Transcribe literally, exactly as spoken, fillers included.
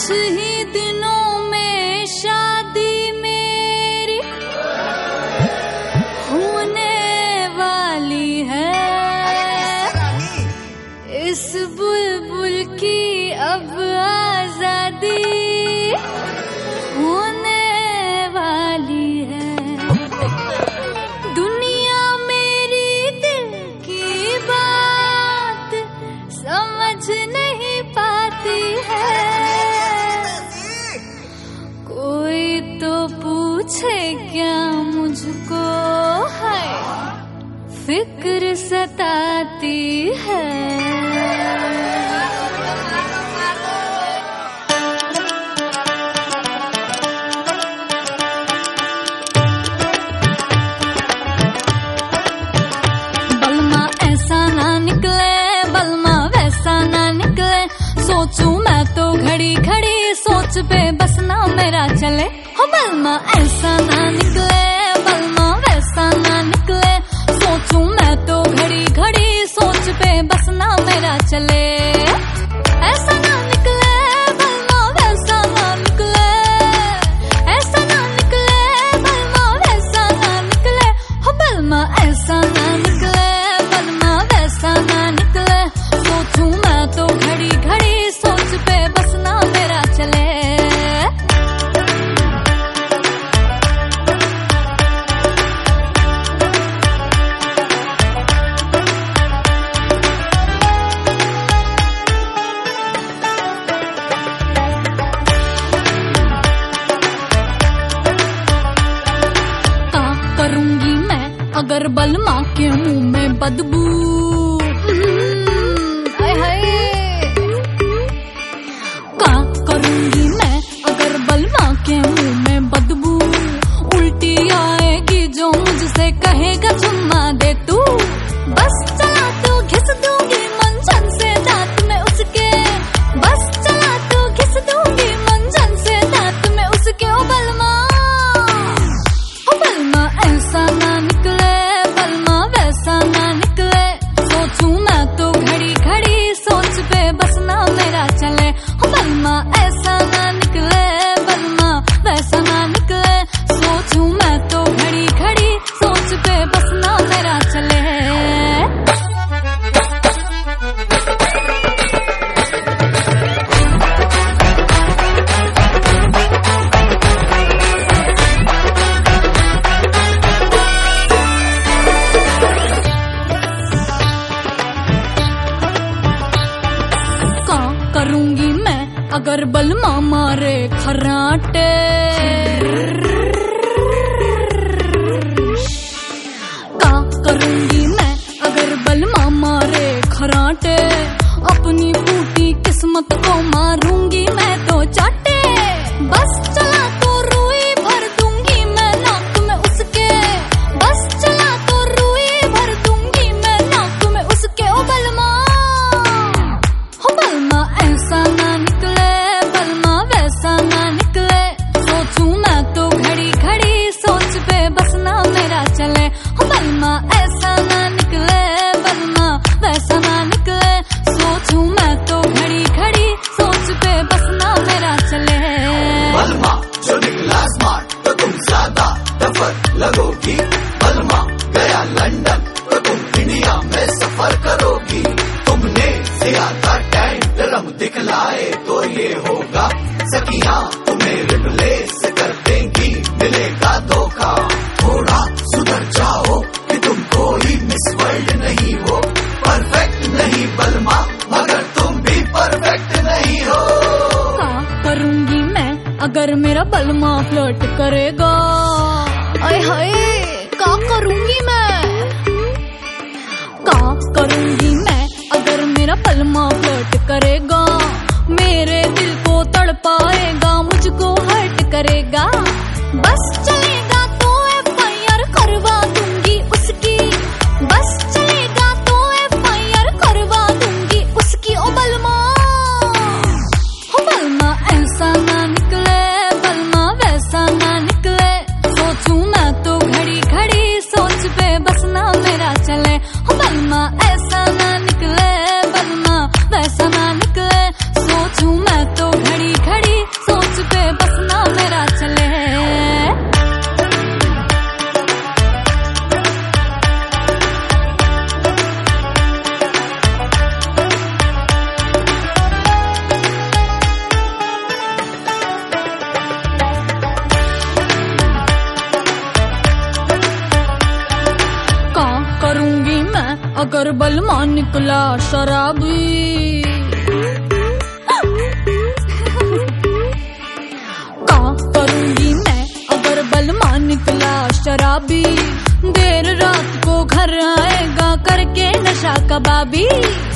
कुछ ही दिनों में शादी मेरी होने वाली है। इस बुलबुल की अब आजादी होने वाली है। दुनिया मेरी दिल की बात समझ नहीं पाती है। कोई तो पूछे क्या मुझको है, फिक्र सताती है। बलमा ऐसा ना निकले, बलमा वैसा ना निकले, सोचूं मैं तो घड़ी घड़ी, सोच पे बस ना मेरा चले। हो बलमा ऐसा ना निकले, बलमा वैसा ना निकले, सोचूं मैं तो घड़ी घड़ी, सोच पे बस ना मेरा चले। ऐसा ना निकले, बलमा वैसा ना निकले, ऐसा ना निकले, बलमा वैसा ना निकले। हो बलमा ऐसा ना निकले, बलमा वैसा ना निकले, सोचूं मैं तो घड़ी घड़ी, सोच पे बस ना मेरा चले। करूंगी मैं अगर बलमा के मुंह में बदबू, हाय हाय। क्या करूंगी मैं अगर बलमा के मुंह में बदबू, उल्टी आएगी जो मुझसे कहेगा चुम्मा दे तू। बस चला तो घिस दूंगी मंजन से दांत में उसके, बस चला तो घिस दूंगी मंजन से दांत में उसके। ओ बलमा, ओ बलमा ऐसा ना निकले, बलमा वैसा ना निकले, सोचूं मैं तो घड़ी घड़ी, सोच पे बस ना मेरा चले। ओ बलमा ऐसा ना निकले, बलमा वैसा ना निकले, सोचूं मैं तो घड़ी घड़ी, सोच पे बस ना मेरा चले। करूंगी मैं अगर बलमा मारे खर्राटे, का करूंगी मैं अगर बलमा मारे खर्राटे, अपनी फूटी किस्मत को मारूंगी मैं तो चाटे। बस चला तो रुई भर दूंगी मैं नाक में उसके, बस चला तो रुई भर दूंगी मैं नाक में उसके। ओ बलमा, हो बलमा ऐसा ना निकले, बलमा वैसा ना निकले, सोचूं मैं तो घड़ी घड़ी, सोच पे बस ना मेरा चले। हो बलमा ऐसा ना निकले, बलमा वैसा ना निकले, सोचूं मैं तो घड़ी घड़ी, सोच पे बस ना मेरा चले। बलमा जो निकला स्मार्ट तो तुम ज्यादा टफर लगोगी, बलमा गया लंदन तो तुम इंडिया में सफर करोगी। तुमने ज्यादा टैंट रंग दिखलाए तो ये होगा सकियां तुम्हें रिप्लेस कर देंगी, मिलेगा धोखा। थोड़ा सुधर जाओ कि तुम कोई मिस वर्ल्ड नहीं हो, परफेक्ट नहीं बलमा मगर तुम भी परफेक्ट नहीं हो। क्या करूंगी मैं अगर मेरा बलमा फ्लर्ट करेगा, आय हाय। क्या करूंगी मैं, क्या करूंगी मैं अगर मेरा बलमा फ्लर्ट करेगा, मेरे दिल को तड़पाएगा, मुझको हर्ट करेगा। बस चलेगा तो एफ आई आर करवा दूंगी उसकी, बस चलेगा तो एफ आई आर करवा दूंगी उसकी। ओ बलमा, हो बलमा ऐसा ना निकले, बलमा वैसा ना निकले, बलमा निकला शराबी। का करूंगी मैं अगर बलमा निकला शराबी, देर रात को घर आएगा करके नशा कबाबी।